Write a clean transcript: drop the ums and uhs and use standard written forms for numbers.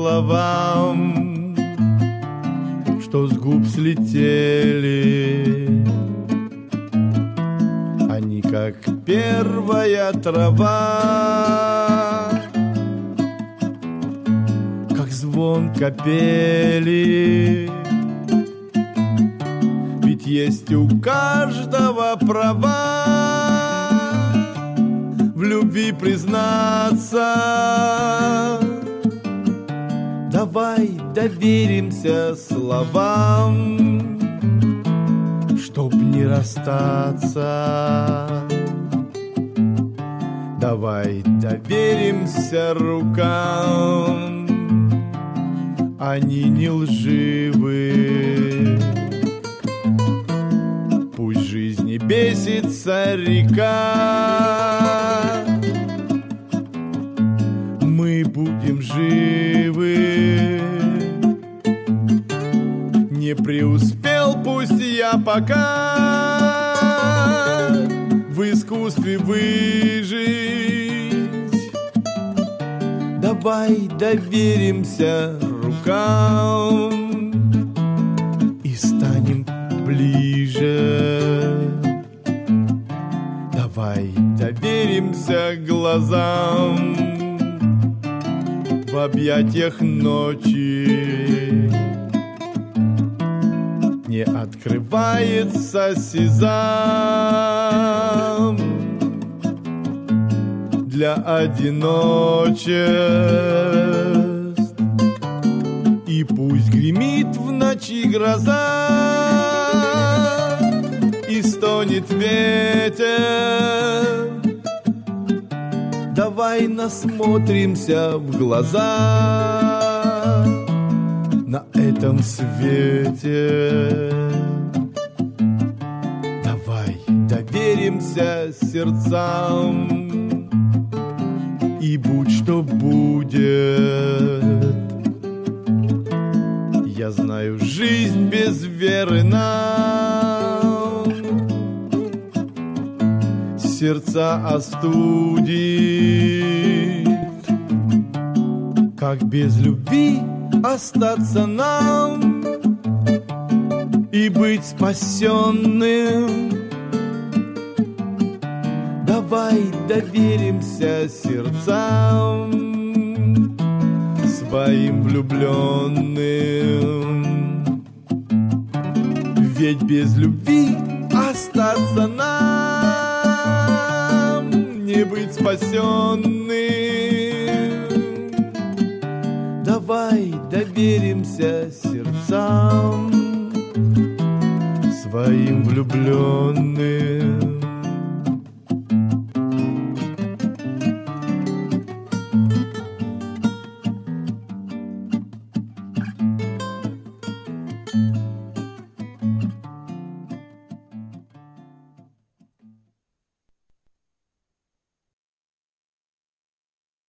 словам, что с губ слетели. Они как первая трава, как звон капели. Ведь есть у каждого права в любви признаться. Давай доверимся словам, чтоб не расстаться. Давай доверимся рукам, они не лживы. Пусть жизнь не бесится река, мы будем живы. Не преуспел, пусть я пока в искусстве выжить. Давай доверимся рукам и станем ближе. Давай доверимся глазам в объятиях ночи. Не открывается сезам для одиночеств. И пусть гремит в ночи гроза и стонет ветер. Давай насмотримся в глаза на этом свете. Давай доверимся сердцам, и будь что будет. Я знаю, жизнь без веры нам сердца остудит. Как без любви остаться нам и быть спасенным? Давай доверимся сердцам своим влюбленным. Ведь без любви остаться нам, не быть спасенным. Давай доверимся сердцам своим влюбленным.